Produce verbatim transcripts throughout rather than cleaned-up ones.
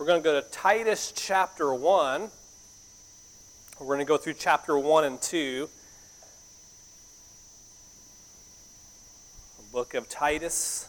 We're going to go to Titus chapter one. We're going to go through chapter one and two. The book of Titus.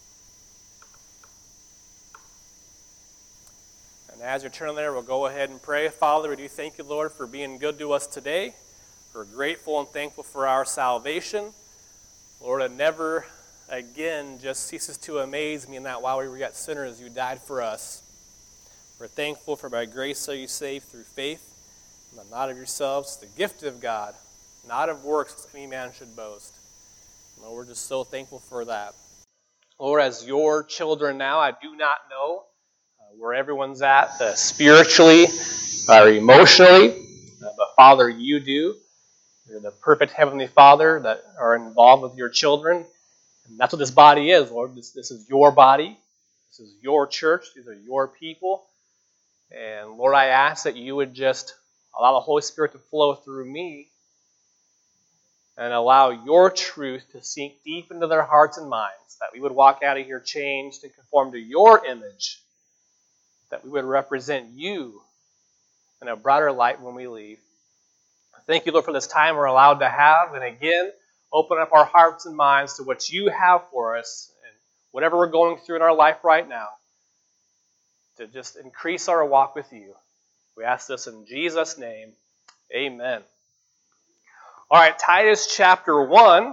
And as you're turning there, we'll go ahead and pray. Father, we do thank you, Lord, for being good to us today. We're grateful and thankful for our salvation. Lord, it never again just ceases to amaze me in that while we were yet sinners, you died for us. We're thankful for by grace are you saved through faith, and not of yourselves, the gift of God, not of works, as any man should boast. Lord, we're just so thankful for that. Lord, as your children now, I do not know uh, where everyone's at uh, spiritually or emotionally, uh, but Father, you do. You're the perfect Heavenly Father that are involved with your children. And that's what this body is, Lord. This, this is your body. This is your church. These are your people. And Lord, I ask that you would just allow the Holy Spirit to flow through me and allow your truth to sink deep into their hearts and minds, that we would walk out of here changed and conform to your image, that we would represent you in a brighter light when we leave. Thank you, Lord, for this time we're allowed to have, and again, open up our hearts and minds to what you have for us and whatever we're going through in our life right now, to just increase our walk with you. We ask this in Jesus' name. Amen. All right, Titus chapter one,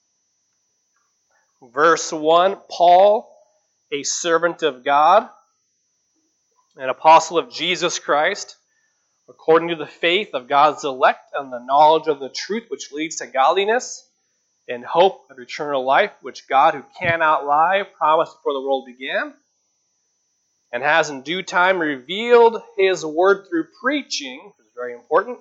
verse one. Paul, a servant of God, an apostle of Jesus Christ, according to the faith of God's elect and the knowledge of the truth which leads to godliness, and hope of eternal life, which God, who cannot lie, promised before the world began, and has in due time revealed his word through preaching, which is very important,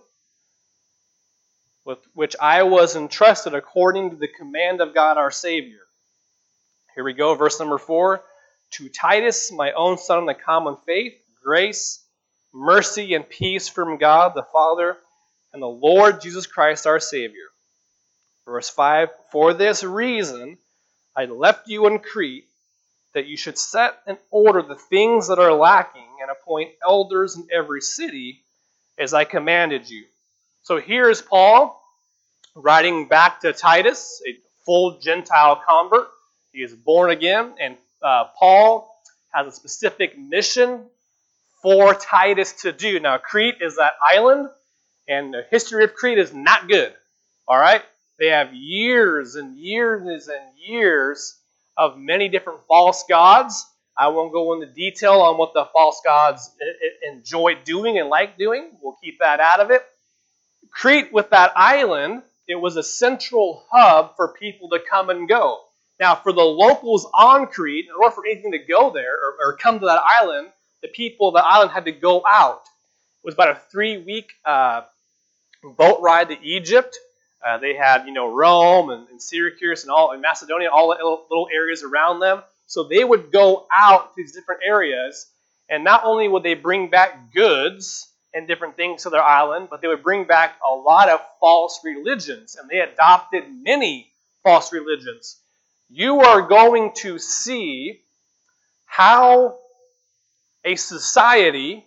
with which I was entrusted according to the command of God our Savior. Here we go, verse number four. To Titus, my own son in the common faith, grace, mercy, and peace from God the Father and the Lord Jesus Christ our Savior. Verse five, for this reason I left you in Crete, that you should set in order the things that are lacking and appoint elders in every city, as I commanded you. So here is Paul writing back to Titus, a full Gentile convert. He is born again, and uh, Paul has a specific mission for Titus to do. Now, Crete is that island, and the history of Crete is not good. All right? They have years and years and years of many different false gods. I won't go into detail on what the false gods enjoy doing and like doing. We'll keep that out of it. Crete, with that island, it was a central hub for people to come and go. Now, for the locals on Crete, in order for anything to go there or, or come to that island, the people of the island had to go out. It was about a three-week uh, boat ride to Egypt. Uh, they had, you know, Rome and, and Syracuse and all, and Macedonia, all the little, little areas around them. So they would go out to these different areas, and not only would they bring back goods and different things to their island, but they would bring back a lot of false religions, and they adopted many false religions. You are going to see how a society,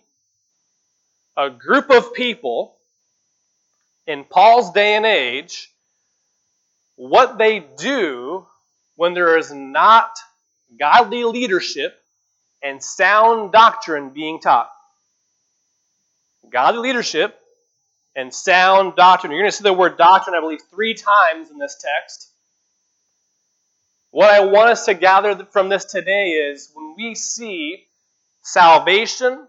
a group of people, in Paul's day and age, what they do when there is not godly leadership and sound doctrine being taught. Godly leadership and sound doctrine. You're going to see the word doctrine, I believe, three times in this text. What I want us to gather from this today is when we see salvation,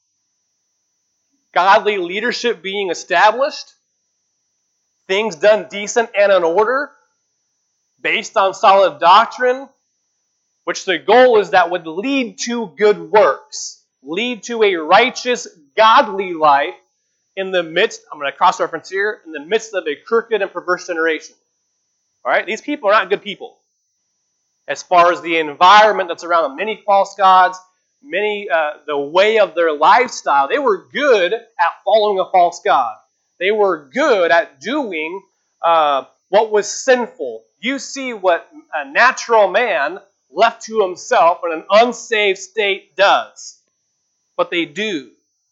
godly leadership being established, things done decent and in order, based on solid doctrine, which the goal is that would lead to good works, lead to a righteous, godly life in the midst, I'm going to cross-reference here, in the midst of a crooked and perverse generation. All right? These people are not good people. As far as the environment that's around them, many false gods, many, uh, the way of their lifestyle, they were good at following a false god. They were good at doing uh, what was sinful. You see what a natural man left to himself in an unsaved state does. but they do.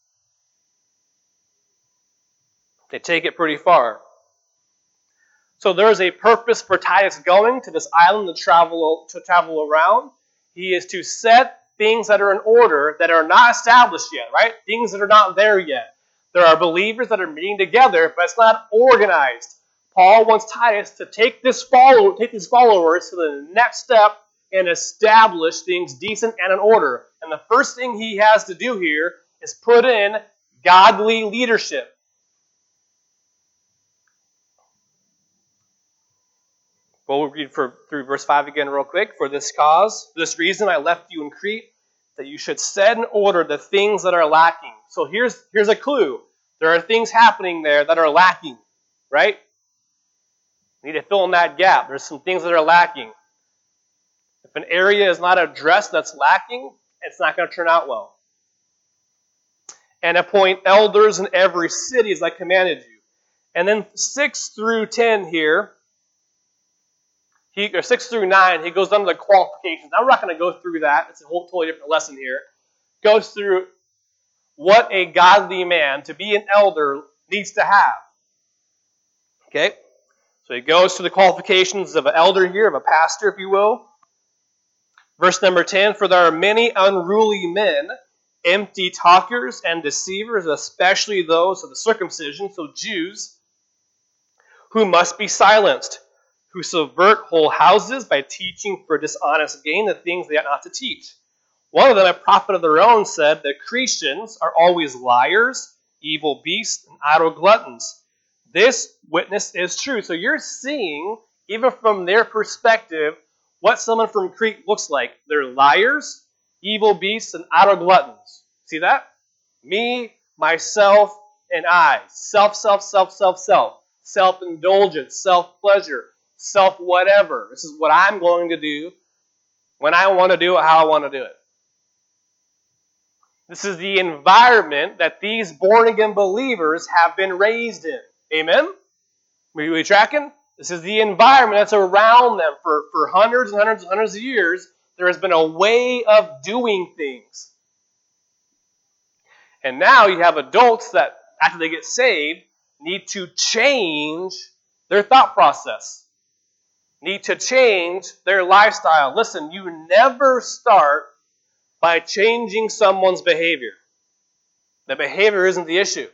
They take it pretty far. So there is a purpose for Titus going to this island to travel to travel around. He is to set things that are in order that are not established yet, right? Things that are not there yet. There are believers that are meeting together, but it's not organized. Paul wants Titus to take this follow, take these followers to the next step and establish things decent and in order. And the first thing he has to do here is put in godly leadership. We'll read for, through verse five again real quick. For this cause, for this reason I left you in Crete, that you should set in order the things that are lacking. So here's, here's a clue. There are things happening there that are lacking, right? You need to fill in that gap. There's some things that are lacking. If an area is not addressed that's lacking, it's not going to turn out well. And appoint elders in every city as I commanded you. And then six through ten here, He, or six through nine, he goes down to the qualifications. Now, we're not going to go through that. It's a whole totally different lesson here. Goes through what a godly man, to be an elder, needs to have. Okay? So he goes to the qualifications of an elder here, of a pastor, if you will. Verse number ten, for there are many unruly men, empty talkers and deceivers, especially those of the circumcision, so Jews, who must be silenced, who subvert whole houses by teaching for dishonest gain the things they ought not to teach. One of them, a prophet of their own, said that Cretans are always liars, evil beasts, and idle gluttons. This witness is true. So you're seeing, even from their perspective, what someone from Crete looks like. They're liars, evil beasts, and idle gluttons. See that? Me, myself, and I. Self, self, self, self, self. Self-indulgence, self-pleasure. Self-whatever. This is what I'm going to do when I want to do it, how I want to do it. This is the environment that these born-again believers have been raised in. Amen? Are we tracking? This is the environment that's around them for, for hundreds and hundreds and hundreds of years. There has been a way of doing things. And now you have adults that, after they get saved, need to change their thought process. Need to change their lifestyle. Listen, you never start by changing someone's behavior. The behavior isn't the issue.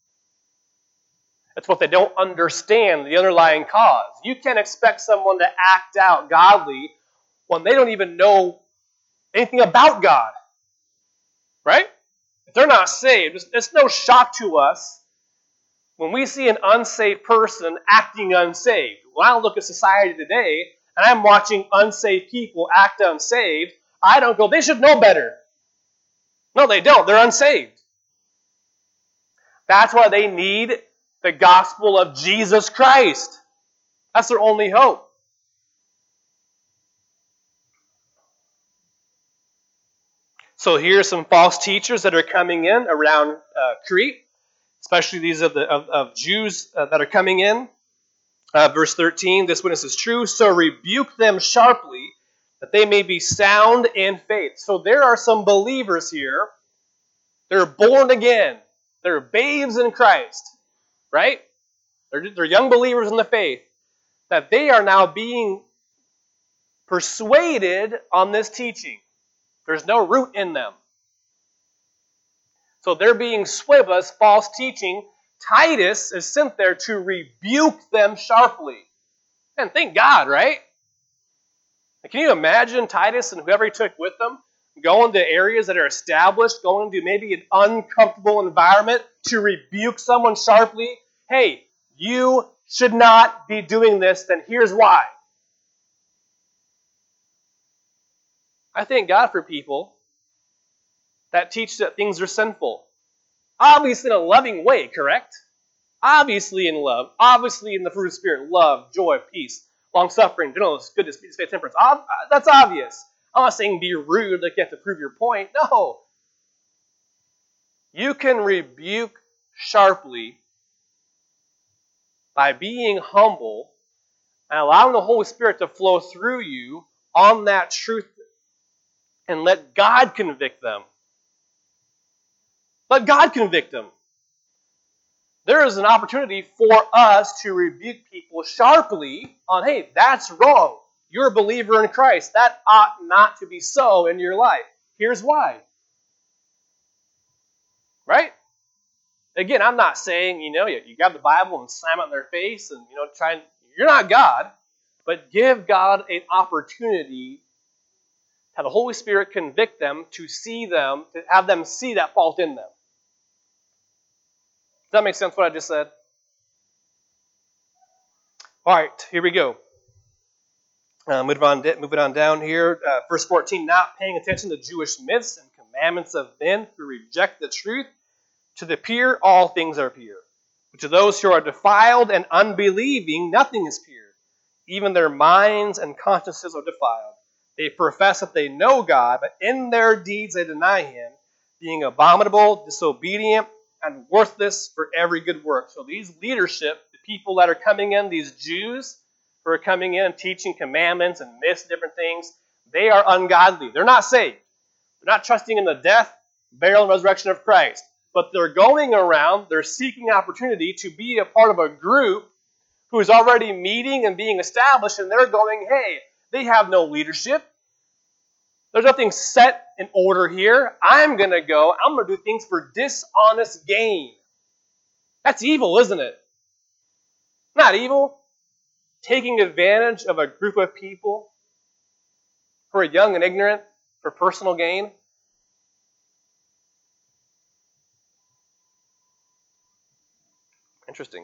It's what they don't understand, the underlying cause. You can't expect someone to act out godly when they don't even know anything about God. Right? If they're not saved, it's, it's no shock to us when we see an unsaved person acting unsaved. When I look at society today, and I'm watching unsaved people act unsaved, I don't go, they should know better. No, they don't. They're unsaved. That's why they need the gospel of Jesus Christ. That's their only hope. So here are some false teachers that are coming in around uh, Crete, especially these of, the, of, of Jews uh, that are coming in. Uh, verse thirteen, this witness is true, so rebuke them sharply, that they may be sound in faith. So there are some believers here. They're born again. They're babes in Christ, right? They're, they're young believers in the faith. That they are now being persuaded on this teaching. There's no root in them. So they're being swayed by this false teaching. Titus is sent there to rebuke them sharply. And thank God, right? Can you imagine Titus and whoever he took with them going to areas that are established, going to maybe an uncomfortable environment to rebuke someone sharply? Hey, you should not be doing this, then here's why. I thank God for people that teach that things are sinful. Obviously in a loving way, correct? Obviously in love. Obviously in the fruit of the Spirit. Love, joy, peace, long-suffering, gentleness, goodness, peace, faith, temperance. Ob- that's obvious. I'm not saying be rude like you have to prove your point. No. You can rebuke sharply by being humble and allowing the Holy Spirit to flow through you on that truth and let God convict them. Let God convict them. There is an opportunity for us to rebuke people sharply on, hey, that's wrong. You're a believer in Christ. That ought not to be so in your life. Here's why. Right? Again, I'm not saying, you know, you, you grab the Bible and slam it in their face and, you know, try and, you're not God, but give God an opportunity, have the Holy Spirit convict them, to see them, to have them see that fault in them. Does that make sense what I just said? All right, here we go. Uh, moving on, moving on down here, uh, verse fourteen, not paying attention to Jewish myths and commandments of men who reject the truth. To the pure, all things are pure. But to those who are defiled and unbelieving, nothing is pure. Even their minds and consciences are defiled. They profess that they know God, but in their deeds they deny Him, being abominable, disobedient, and worthless for every good work. So these leadership, the people that are coming in, these Jews who are coming in and teaching commandments and myths, different things, they are ungodly. They're not saved. They're not trusting in the death, burial, and resurrection of Christ. But they're going around, they're seeking opportunity to be a part of a group who is already meeting and being established, and they're going, hey, they have no leadership. There's nothing set in order here. I'm going to go, I'm going to do things for dishonest gain. That's evil, isn't it? Not evil. Taking advantage of a group of people who are young and ignorant for personal gain. Interesting.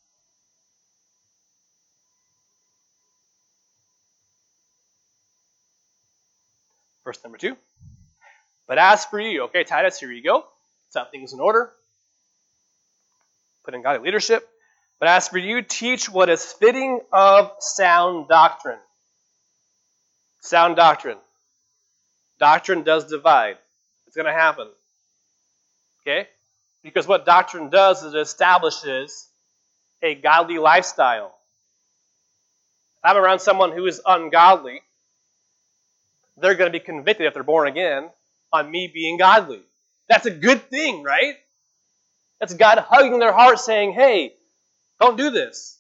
Verse number two. But as for you, okay, Titus, here you go. Set things in order. Put in godly leadership. But as for you, teach what is fitting of sound doctrine. Sound doctrine. Doctrine does divide. It's going to happen. Okay? Because what doctrine does is it establishes a godly lifestyle. If I'm around someone who is ungodly, they're going to be convicted if they're born again on me being godly. That's a good thing, right? That's God hugging their heart saying, hey, don't do this.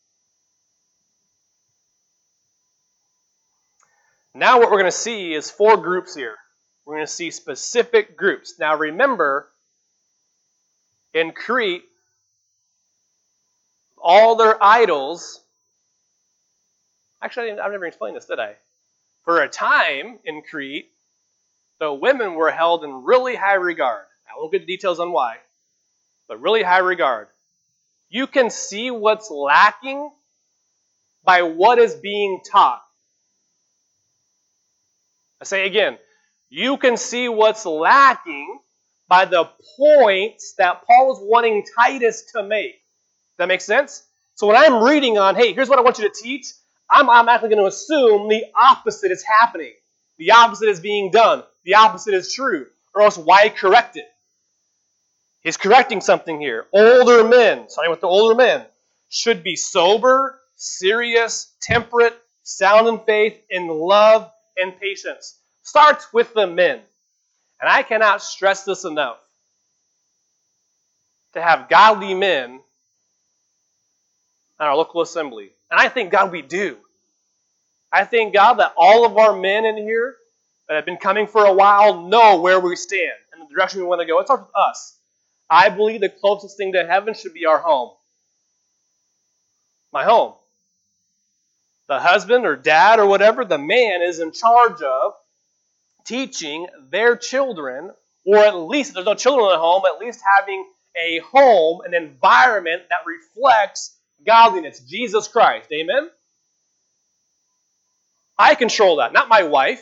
Now what we're going to see is four groups here. We're going to see specific groups. Now remember, in Crete, all their idols, actually I've never explained this, did I? For a time in Crete, the women were held in really high regard. I won't get the details on why, but really high regard. You can see what's lacking by what is being taught. I say again, you can see what's lacking by the points that Paul is wanting Titus to make. Does that make sense? So when I'm reading on, hey, here's what I want you to teach, I'm automatically going to assume the opposite is happening. The opposite is being done. The opposite is true. Or else why correct it? He's correcting something here. Older men, starting with the older men, should be sober, serious, temperate, sound in faith, in love, and patience. Starts with the men. And I cannot stress this enough. To have godly men at our local assembly. And I thank God we do. I thank God that all of our men in here that have been coming for a while know where we stand and the direction we want to go. It starts with us. I believe the closest thing to heaven should be our home. My home. The husband or dad or whatever, the man is in charge of teaching their children, or at least, if there's no children in the home, at least having a home, an environment that reflects godliness, Jesus Christ. Amen? I control that, not my wife.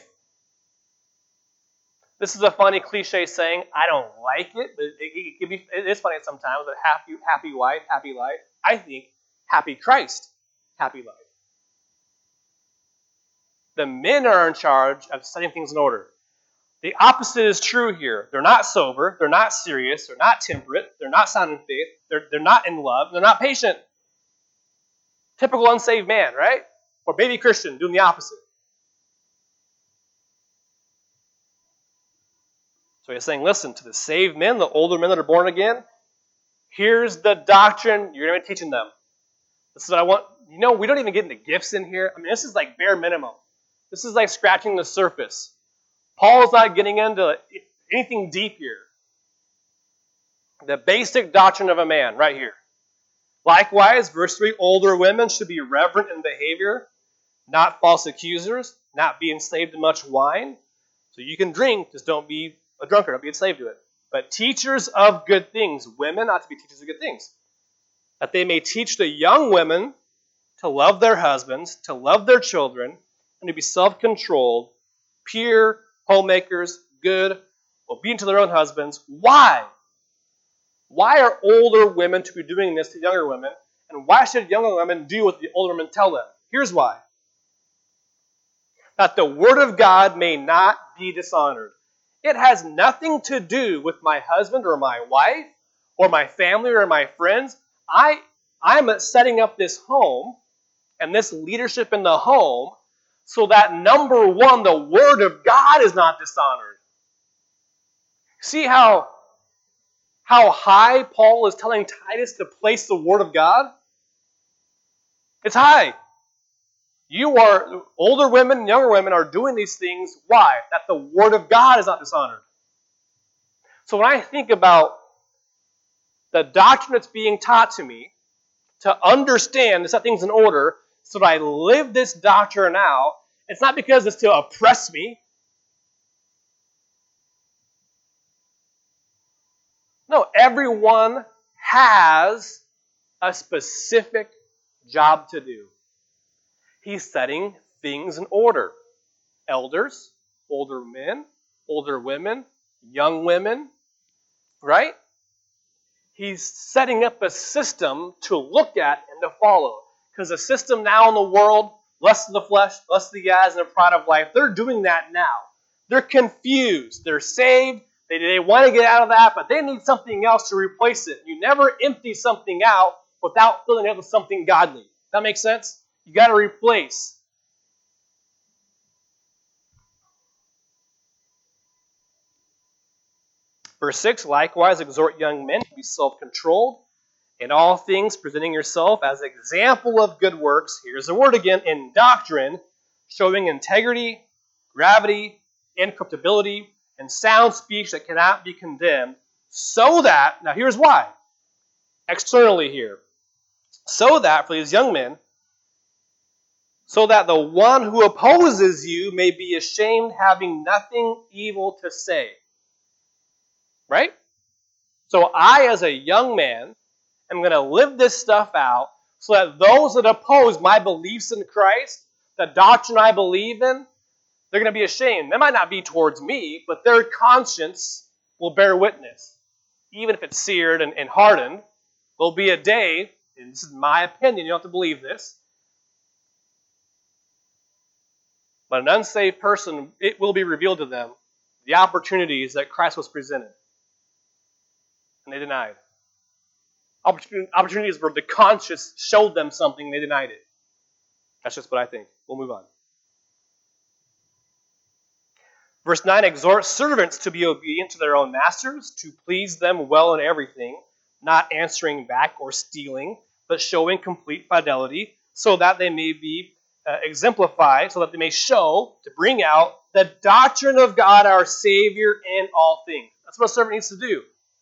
This is a funny cliche saying. I don't like it, but it, it, it, be, it is funny sometimes. But happy, happy wife, happy life. I think happy Christ, happy life. The men are in charge of setting things in order. The opposite is true here. They're not sober. They're not serious. They're not temperate. They're not sound in faith. They're, they're not in love. They're not patient. Typical unsaved man, right? Or baby Christian doing the opposite. So he's saying, listen, to the saved men, the older men that are born again, here's the doctrine you're going to be teaching them. This is what I want. You know, we don't even get into gifts in here. I mean, this is like bare minimum. This is like scratching the surface. Paul's not getting into anything deep here. The basic doctrine of a man, right here. Likewise, verse three, older women should be reverent in behavior, not false accusers, not be enslaved to much wine. So you can drink, just don't be a drunkard, don't be enslaved to it. But teachers of good things, women ought to be teachers of good things, that they may teach the young women to love their husbands, to love their children, and to be self-controlled, pure, homemakers, good, obedient to their own husbands. Why? Why are older women to be doing this to younger women? And why should younger women do what the older women tell them? Here's why. That the word of God may not be dishonored. It has nothing to do with my husband or my wife or my family or my friends. I, I'm setting up this home and this leadership in the home so that, number one, the word of God is not dishonored. See how, how high Paul is telling Titus to place the word of God? It's high. You are, older women and younger women are doing these things. Why? That the word of God is not dishonored. So when I think about the doctrine that's being taught to me, to understand, to set things in order, so that I live this doctrine out, it's not because it's to oppress me. No, everyone has a specific job to do. He's setting things in order. Elders, older men, older women, young women, right? He's setting up a system to look at and to follow. Because the system now in the world, lust of the flesh, lust of the eyes, and the pride of life, they're doing that now. They're confused. They're saved. They, they want to get out of that, but they need something else to replace it. You never empty something out without filling it with something godly. That makes sense? You got to replace. Verse six, likewise exhort young men to be self-controlled, in all things presenting yourself as an example of good works. Here's the word again, in doctrine, showing integrity, gravity, incorruptibility, and sound speech that cannot be condemned, so that, now here's why, externally here, so that for these young men, so that the one who opposes you may be ashamed, having nothing evil to say. Right? So I, as a young man, am going to live this stuff out so that those that oppose my beliefs in Christ, the doctrine I believe in, they're going to be ashamed. They might not be towards me, but their conscience will bear witness. Even if it's seared and, and hardened, there'll be a day, and this is my opinion, you don't have to believe this, but an unsaved person, it will be revealed to them the opportunities that Christ was presented. And they denied. Opportunities where the conscience showed them something, they denied it. That's just what I think. We'll move on. Verse nine, exhort servants to be obedient to their own masters, to please them well in everything, not answering back or stealing, but showing complete fidelity, so that they may be uh, exemplified, so that they may show, to bring out, the doctrine of God our Savior in all things. That's what a servant needs to do.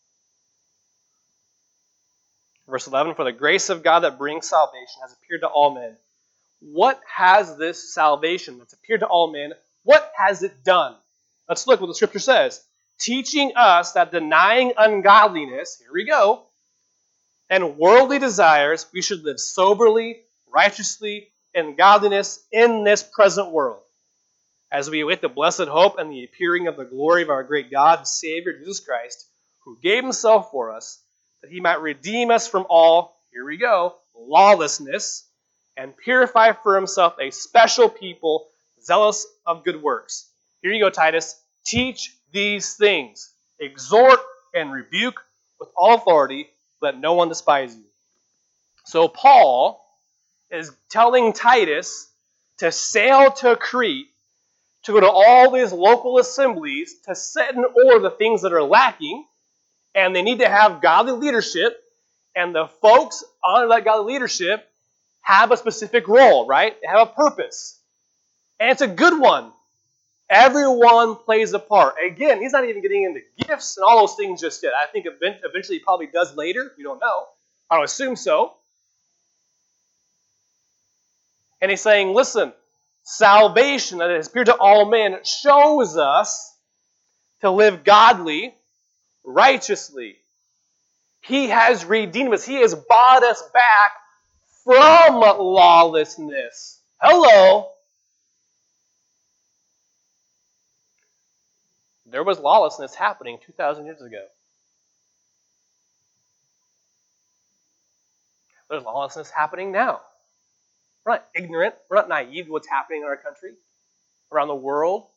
Verse eleven, for the grace of God that brings salvation has appeared to all men. What has this salvation that's appeared to all men, what has it done? Let's look what the scripture says. Teaching us that denying ungodliness, here we go, and worldly desires, we should live soberly, righteously, and godliness in this present world, as we await the blessed hope and the appearing of the glory of our great God and Savior, Jesus Christ, who gave himself for us, that he might redeem us from all, here we go, lawlessness, and purify for himself a special people, zealous of good works. Here you go, Titus. Teach these things. Exhort and rebuke with all authority. Let no one despise you. So Paul is telling Titus to sail to Crete to go to all these local assemblies to set in order the things that are lacking, and they need to have godly leadership, and the folks under that godly leadership have a specific role, right? They have a purpose. And it's a good one. Everyone plays a part. Again, he's not even getting into gifts and all those things just yet. I think eventually he probably does later. We don't know. I would assume so. And he's saying, listen, salvation that has appeared to all men shows us to live godly, righteously. He has redeemed us. He has bought us back from lawlessness. Hello. There was lawlessness happening two thousand years ago. There's lawlessness happening now. We're not ignorant. We're not naive to what's happening in our country, around the world.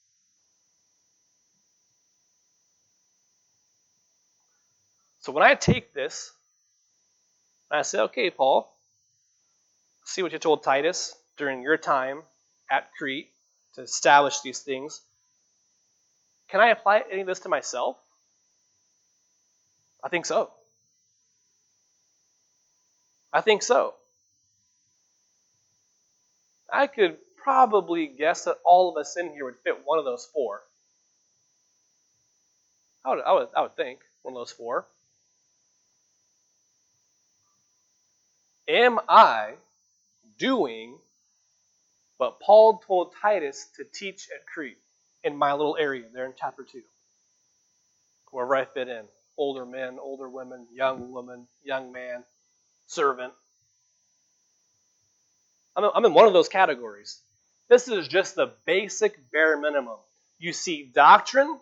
So when I take this, and I say, okay, Paul, see what you told Titus during your time at Crete to establish these things. Can I apply any of this to myself? I think so. I think so. I could probably guess that all of us in here would fit one of those four. I would, I would, I would think one of those four. Am I doing what Paul told Titus to teach at Crete in my little area there in chapter two? Wherever I fit in. Older men, older women, young woman, young man, servant. I'm, I'm in one of those categories. This is just the basic bare minimum. You see doctrine,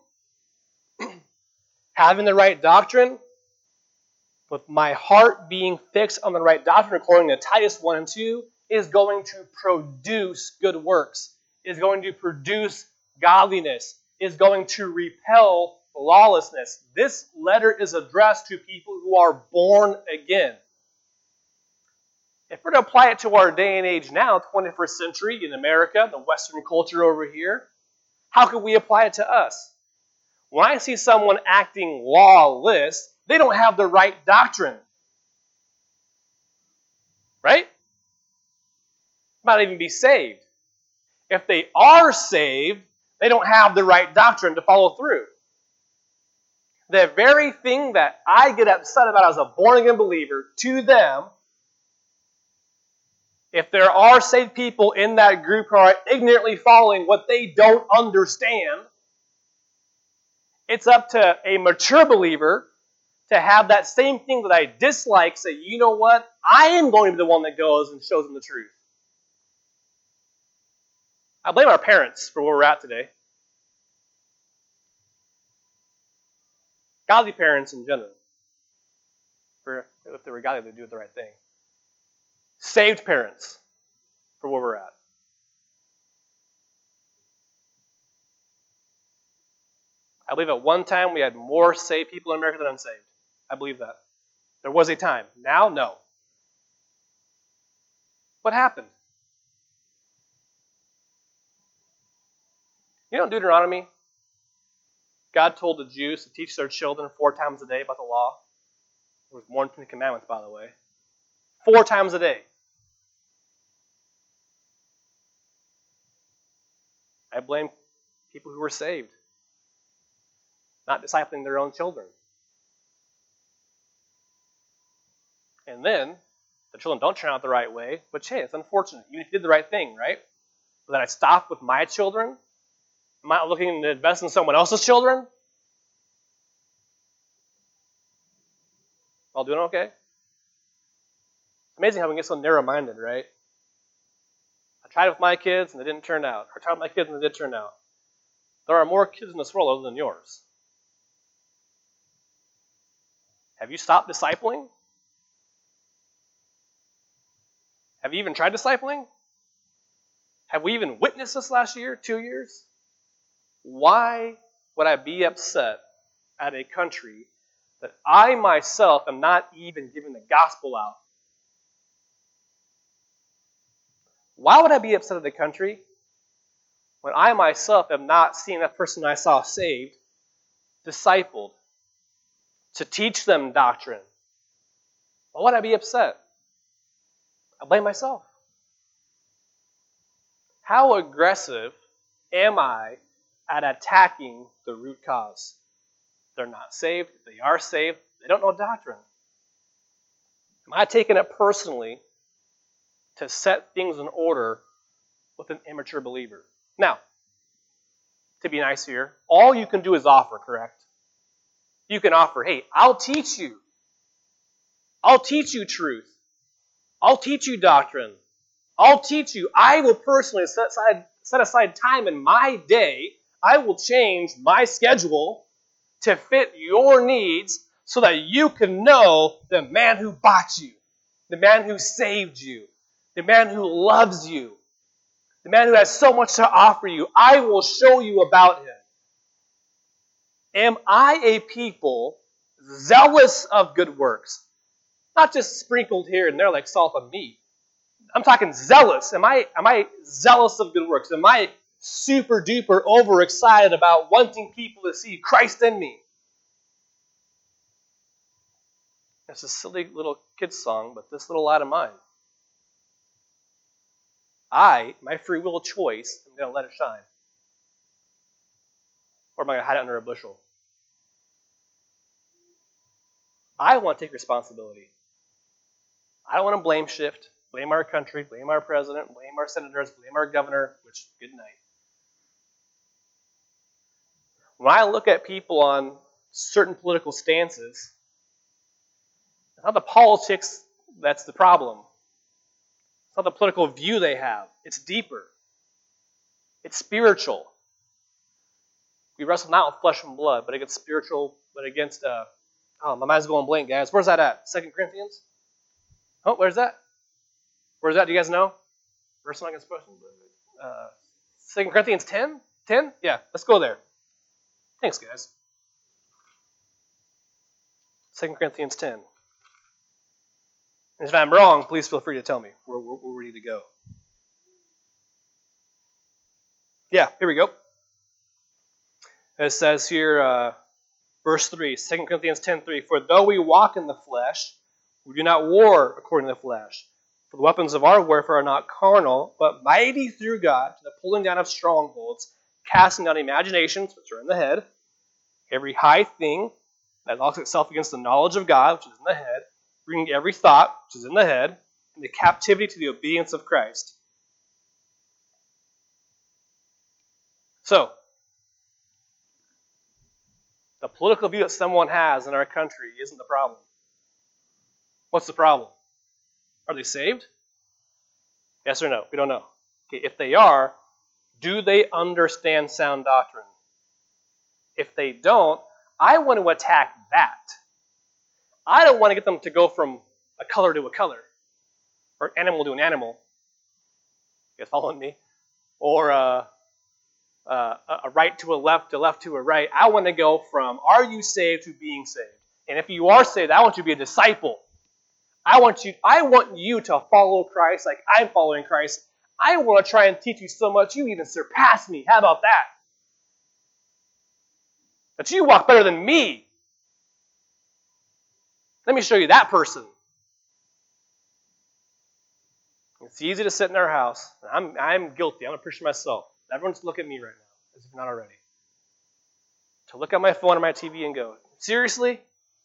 having the right doctrine, with my heart being fixed on the right doctrine, according to Titus one and two, is going to produce good works, is going to produce godliness, is going to repel lawlessness. This letter is addressed to people who are born again. If we're to apply it to our day and age now, twenty-first century in America, the Western culture over here, how could we apply it to us? When I see someone acting lawless, they don't have the right doctrine. Right? Might even be saved. If they are saved, they don't have the right doctrine to follow through. The very thing that I get upset about as a born-again believer, to them, if there are saved people in that group who are ignorantly following what they don't understand, it's up to a mature believer to have that same thing that I dislike say, you know what? I am going to be the one that goes and shows them the truth. I blame our parents for where we're at today. Godly parents in general. For if they were godly, they'd do the right thing. Saved parents for where we're at. I believe at one time we had more saved people in America than unsaved. I believe that. There was a time. Now, no. What happened? You know in Deuteronomy, God told the Jews to teach their children four times a day about the law. There was more than the commandments, by the way. Four times a day. I blame people who were saved, not discipling their own children. And then, the children don't turn out the right way, which, hey, it's unfortunate. You did the right thing, right? But then I stop with my children? Am I looking to invest in someone else's children? All doing okay? It's amazing how we get so narrow-minded, right? I tried it with my kids and they didn't turn out. I tried with my kids and they did turn out. There are more kids in this world other than yours. Have you stopped discipling? Have you even tried discipling? Have we even witnessed this last year, two years? Why would I be upset at a country that I myself am not even giving the gospel out? Why would I be upset at the country when I myself am not seeing that person I saw saved, discipled, to teach them doctrine? Why would I be upset? I blame myself. How aggressive am I at attacking the root cause? They're not saved. If they are saved, they don't know doctrine. Am I taking it personally to set things in order with an immature believer? Now, to be nice here, all you can do is offer, correct? You can offer, hey, I'll teach you. I'll teach you truth. I'll teach you doctrine. I'll teach you. I will personally set aside, set aside time in my day. I will change my schedule to fit your needs so that you can know the man who bought you, the man who saved you, the man who loves you, the man who has so much to offer you. I will show you about him. Am I a people zealous of good works? Not just sprinkled here and there like salt on meat. I'm talking zealous. Am I, am I zealous of good works? Am I super duper overexcited about wanting people to see Christ in me? It's a silly little kid's song, but this little lad of mine. I, my free will choice, am going to let it shine. Or am I going to hide it under a bushel? I want to take responsibility. I don't want to blame shift, blame our country, blame our president, blame our senators, blame our governor, which, good night. When I look at people on certain political stances, it's not the politics that's the problem. It's not the political view they have. It's deeper. It's spiritual. We wrestle not with flesh and blood, but against spiritual, but against, uh, oh, my mind's going blank, guys. Where's that at? Second Corinthians? Oh, where's that? Where's that? Do you guys know? Verse one against question? Uh, Second Corinthians ten? ten? Yeah, let's go there. Thanks, guys. Second Corinthians ten. And if I'm wrong, please feel free to tell me. We're, we're, we're ready to go. Yeah, here we go. It says here, uh, verse three, Second Corinthians ten three, for though we walk in the flesh, we do not war according to the flesh. For the weapons of our warfare are not carnal, but mighty through God to the pulling down of strongholds, casting down imaginations, which are in the head, every high thing that locks itself against the knowledge of God, which is in the head, bringing every thought, which is in the head, into captivity to the obedience of Christ. So, the political view that someone has in our country isn't the problem. What's the problem? Are they saved? Yes or no? We don't know. Okay, if they are, do they understand sound doctrine? If they don't, I want to attack that. I don't want to get them to go from a color to a color, or an animal to an animal. You guys following me? Or uh, uh, a right to a left, a left to a right. I want to go from are you saved to being saved. And if you are saved, I want you to be a disciple. I want you, I want you to follow Christ like I'm following Christ. I want to try and teach you so much you even surpass me. How about that? That you walk better than me. Let me show you that person. It's easy to sit in our house. I'm, I'm guilty. I'm a Christian myself. Everyone's looking at me right now, as if not already. To look at my phone or my T V and go, seriously?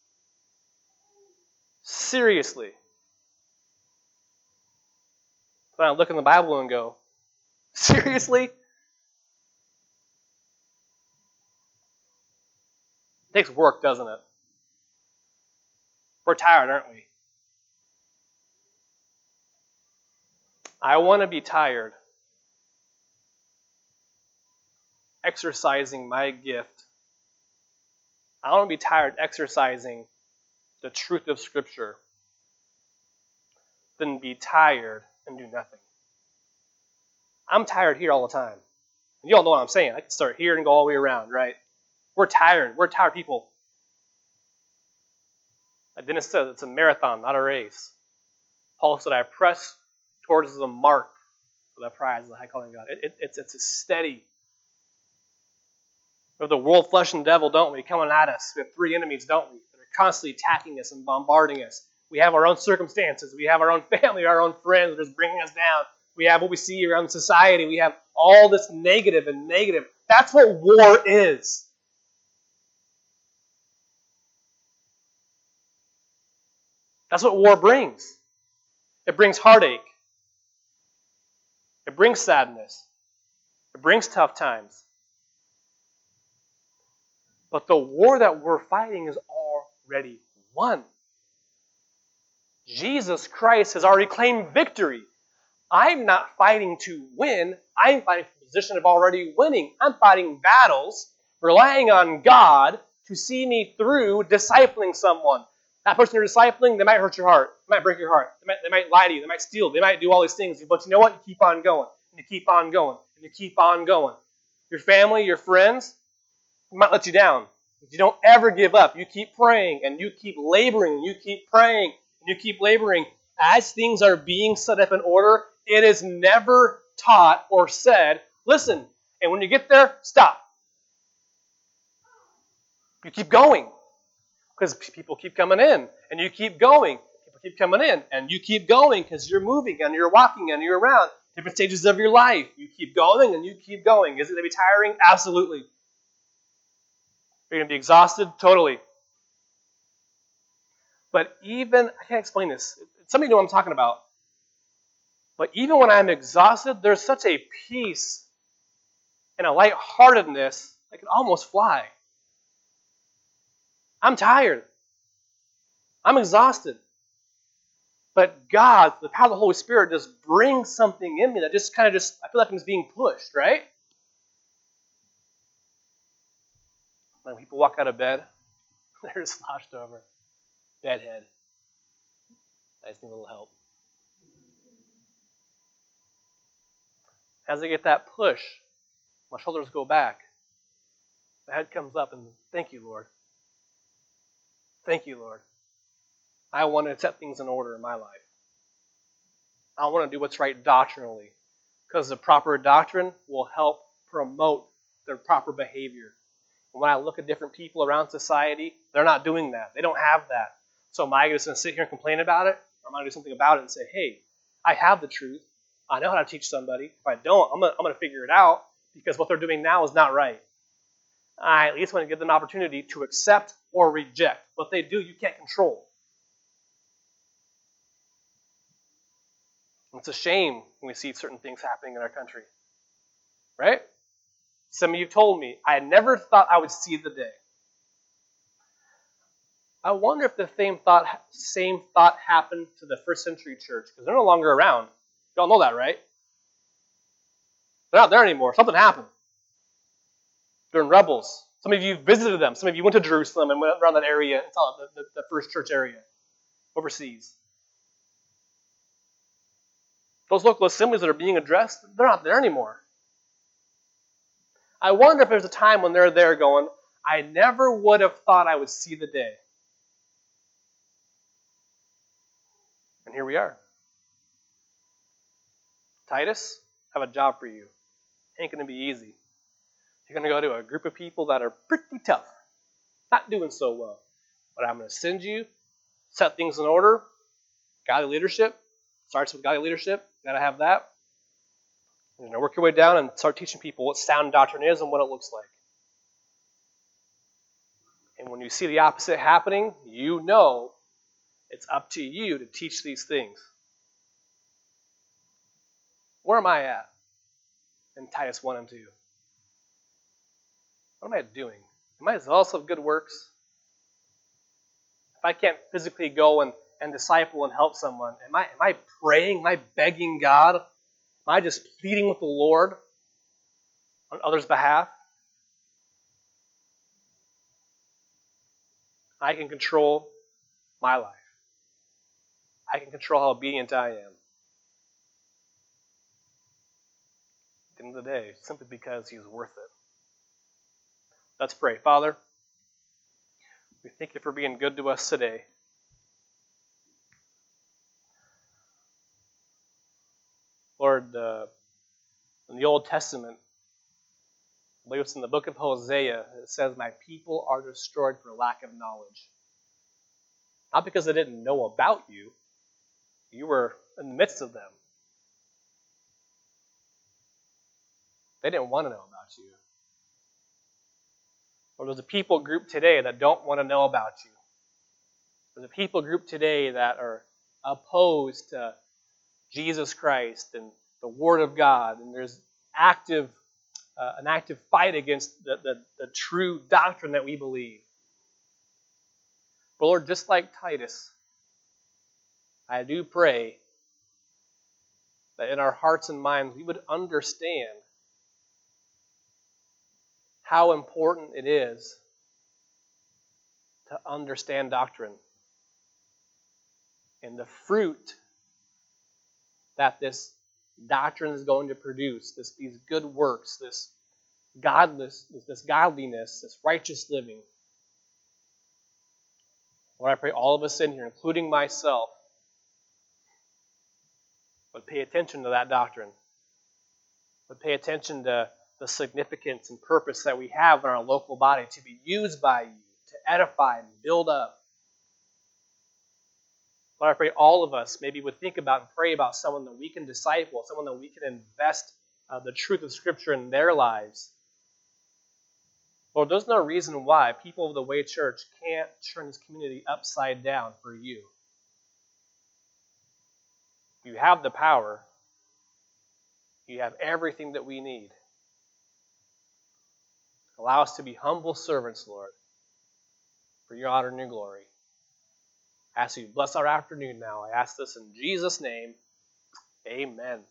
Seriously? But I look in the Bible and go, seriously? It takes work, doesn't it? We're tired, aren't we? I want to be tired exercising my gift. I want to be tired exercising the truth of Scripture than be tired and do nothing. I'm tired here all the time. And you all know what I'm saying. I can start here and go all the way around, right? We're tired. We're tired people. Like Dennis said, it's a marathon, not a race. Paul said, I press towards the mark for the prize of the high calling of God. It, it, it's, it's a steady. We have the world, flesh, and devil, don't we, coming at us. We have three enemies, don't we, that are constantly attacking us and bombarding us. We have our own circumstances. We have our own family, our own friends that are just bringing us down. We have what we see around society. We have all this negative and negative. That's what war is. That's what war brings. It brings heartache. It brings sadness. It brings tough times. But the war that we're fighting is already won. Jesus Christ has already claimed victory. I'm not fighting to win. I'm fighting from a position of already winning. I'm fighting battles, relying on God to see me through discipling someone. That person you're discipling, they might hurt your heart. They might break your heart. They might, they might lie to you. They might steal. They might do all these things. But you know what? You keep on going. And you keep on going. And you keep on going. Your family, your friends, might let you down. But you don't ever give up. You keep praying. And you keep laboring. And you keep praying. And you keep laboring. As things are being set up in order, it is never taught or said, listen, and when you get there, stop. You keep going. Because people keep coming in, and you keep going. People keep coming in, and you keep going because you're moving, and you're walking, and you're around. Different stages of your life. You keep going, and you keep going. Is it going to be tiring? Absolutely. You're going to be exhausted? Totally. But even, I can't explain this. Some of you know what I'm talking about. But even when I'm exhausted, there's such a peace and a lightheartedness I can almost fly. I'm tired. I'm exhausted. But God, the power of the Holy Spirit, just brings something in me that just kind of just, I feel like I'm just being pushed, right? When people walk out of bed, they're slouched over. Bedhead. I just need a little help. As I get that push, my shoulders go back. The head comes up and thank you, Lord. Thank you, Lord. I want to set things in order in my life. I want to do what's right doctrinally, because the proper doctrine will help promote their proper behavior. And when I look at different people around society, they're not doing that. They don't have that. So am I just going to sit here and complain about it? Or am I going to do something about it and say, hey, I have the truth. I know how to teach somebody. If I don't, I'm going to, I'm going to figure it out, because what they're doing now is not right. I at least want to give them an opportunity to accept or reject. What they do, you can't control. It's a shame when we see certain things happening in our country. Right? Some of you told me, I never thought I would see the day. I wonder if the same thought, same thought happened to the first century church, because they're no longer around. You all know that, right? They're not there anymore. Something happened. They're rebels. Some of you visited them. Some of you went to Jerusalem and went around that area and saw the, the, the first church area overseas. Those local assemblies that are being addressed, they're not there anymore. I wonder if there's a time when they're there going, I never would have thought I would see the day. And here we are. Titus, I have a job for you. Ain't going to be easy. You're going to go to a group of people that are pretty tough, not doing so well. But I'm going to send you, set things in order, godly leadership. Starts with godly leadership. Got to have that. You're going to work your way down and start teaching people what sound doctrine is and what it looks like. And when you see the opposite happening, you know it's up to you to teach these things. Where am I at in Titus one and two? What am I doing? Am I zealous of good works? If I can't physically go and, and disciple and help someone, am I, am I praying? Am I begging God? Am I just pleading with the Lord on others' behalf? I can control my life. I can control how obedient I am. At the end of the day, simply because He's worth it. Let's pray. Father, we thank You for being good to us today. Lord, uh, Old Testament, I believe it's in the book of Hosea, it says, my people are destroyed for lack of knowledge. Not because they didn't know about you. You were in the midst of them. They didn't want to know about you. Or there's a people group today that don't want to know about you. There's a people group today that are opposed to Jesus Christ and the Word of God, and there's active, uh, an active fight against the, the, the true doctrine that we believe. But Lord, just like Titus, I do pray that in our hearts and minds we would understand how important it is to understand doctrine and the fruit that this doctrine is going to produce, this, these good works, this godless, this godliness, this righteous living. Lord, I pray all of us in here, including myself, would pay attention to that doctrine, would pay attention to the significance and purpose that we have in our local body to be used by you, to edify and build up. Lord, I pray all of us maybe would think about and pray about someone that we can disciple, someone that we can invest uh, the truth of Scripture in their lives. Lord, there's no reason why people of the Way Church can't turn this community upside down for you. You have the power. You have everything that we need. Allow us to be humble servants, Lord, for your honor and your glory. I ask you to bless our afternoon now. I ask this in Jesus' name. Amen.